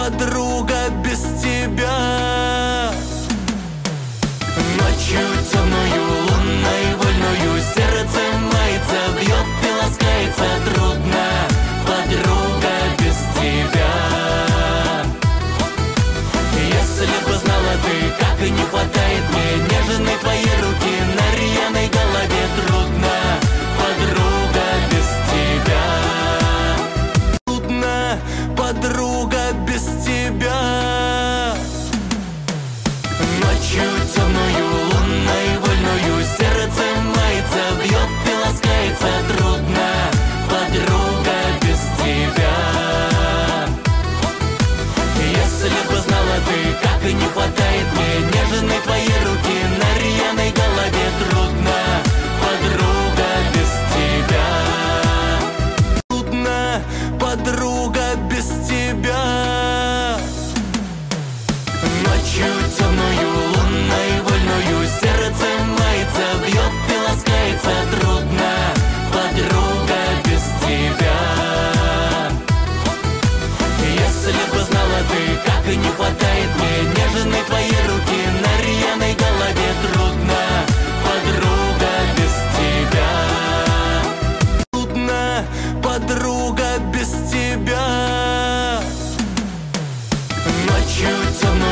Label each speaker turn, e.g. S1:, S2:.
S1: подруга, без тебя. Ночью темную, лунной, вольную, сердце мается, бьет и ласкается. Трудно, подруга, без тебя. Если бы знала ты, как и не хватает мне нежной твоей руки на рьяной голове. Трудно, подруга, без тебя. Трудно, подруга, без тебя. Ночью темную, лунной, вольную, сердце мается, бьет и ласкается. Трудно, подруга, без тебя. Если бы знала ты, как и не хватает мне нежной твоей руки на рьяной голове. Трудно, подруга, без тебя. Трудно, подруга, без тебя.